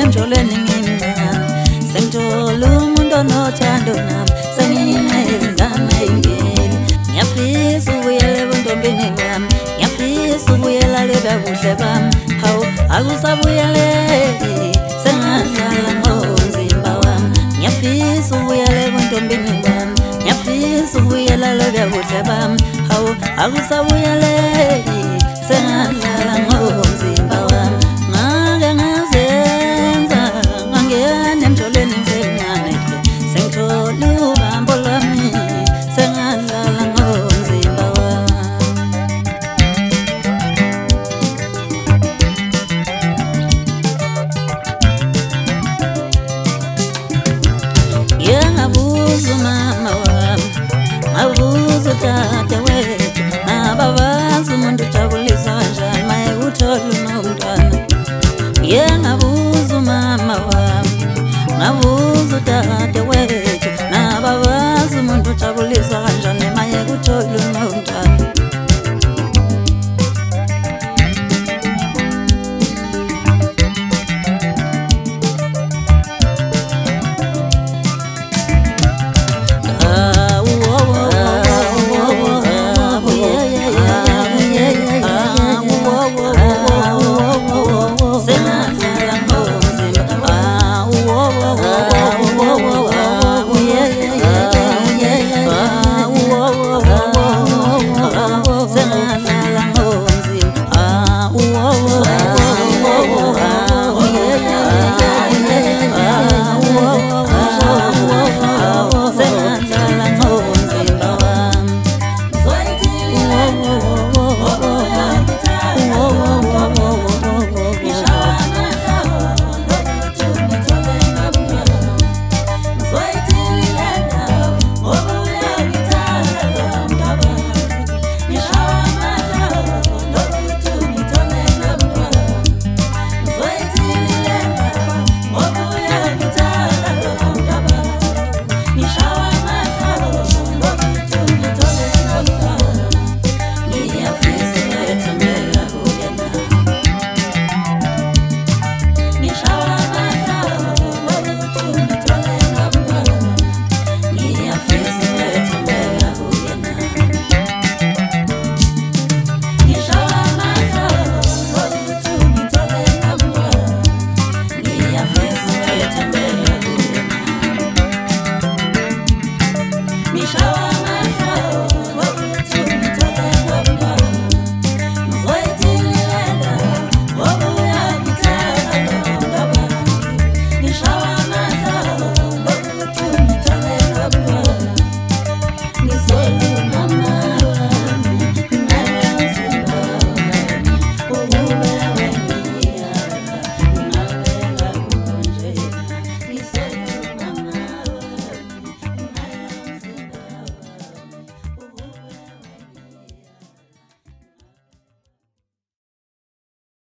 emjolweni ngimncane sengithola umuntu onothando nami senginezingane ey'ngeni ngiyafisa ubuyela ebuntombini bami ngiyafisa ubuyela lobuya buhle bami hawu akusabuyeleki sengadlala ngomzimba wami ngiyafisa ubuyela ebuntombini bami ngiyafisa ubuyela lobuya buhle bami hawu akusabuyeleki sengadlala ngomzimba wami ngake ngazenza ngangena emjolweni ngisemncane sengithola ubambo lwami sengadlala ngomzimba wami ngabuza umama wami ngabuza utata wethu nababazi umuntu ujabulisa kanjani maye uthola unomntwana ngabuza umama wami ngabuza utata